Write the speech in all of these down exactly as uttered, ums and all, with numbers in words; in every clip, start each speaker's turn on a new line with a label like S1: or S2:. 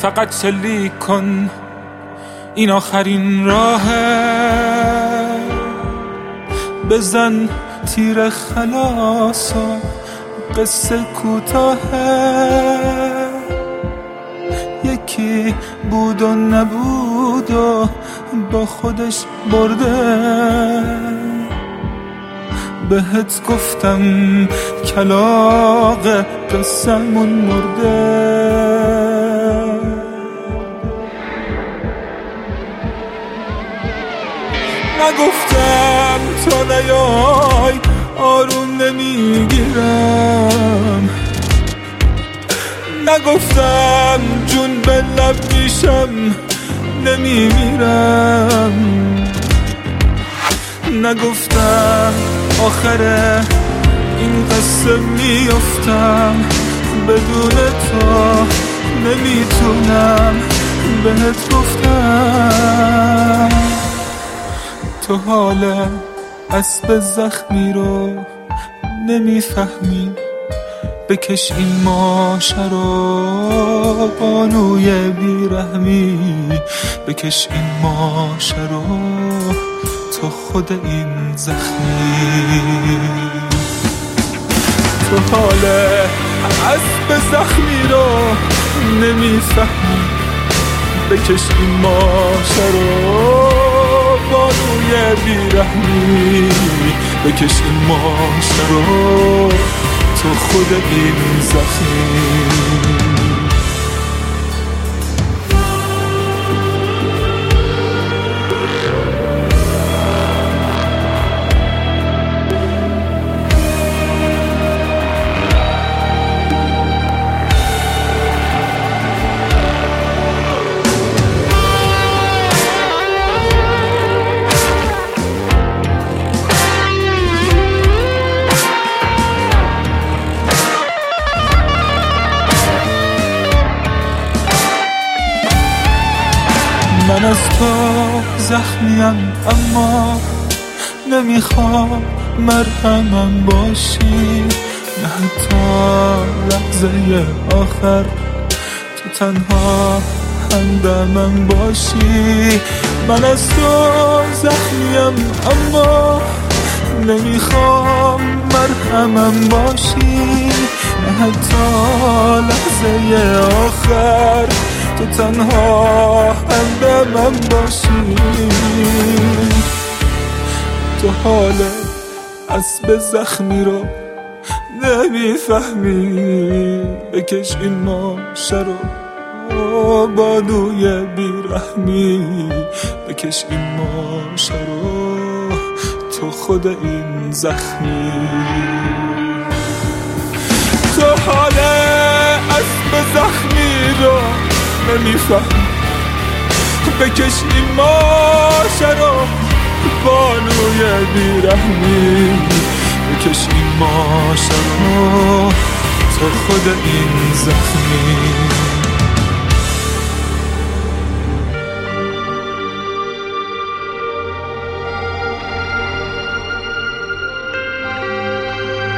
S1: فقط شلیک کن، این آخرین راهه. بزن تیر خلاصا، قصه کوتاهه. یکی بود و نبود و با خودش برده. بهت گفتم کلاغ قصه‌مون مرده. نگفتم تا نیای آروم نمیگیرم. نگفتم جون به لب میشم نمیمیرم. نگفتم آخره این قصه میافتم. بدون تو نمیتونم بهت گفتم. تو حال اسب زخمی رو نمیفهمی. بکش این ماشه رو بانوی بیرحمی. بکش این ماشه رو تو خود این زخمی. تو حال اسب زخمی رو نمیفهمی. بکش این ماشه رو بانوی بیرحمی. بکش این ماشه رو تو خود این زخمی. من از تو زخمیم اما نمیخوام مرهمم باشی. نه حتی لحظه آخر تو تنها همدمم باشی. من از تو زخمیم اما نمیخوام مرهمم باشی. نه حتی لحظه آخر تو تنها همدمم باشی. تو حال اسب زخمی رو نمیفهمی. بکش این ماشه رو بانوی بیرحمی. بکش این ماشه رو تو خود این زخمی. تو حال اسب زخمی رو نمیفهم. بکش این ماشه رو بانوی بیرحمی. بکش این ماشه رو تو خود این زخمی.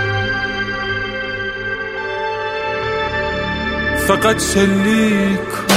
S1: فقط شلیک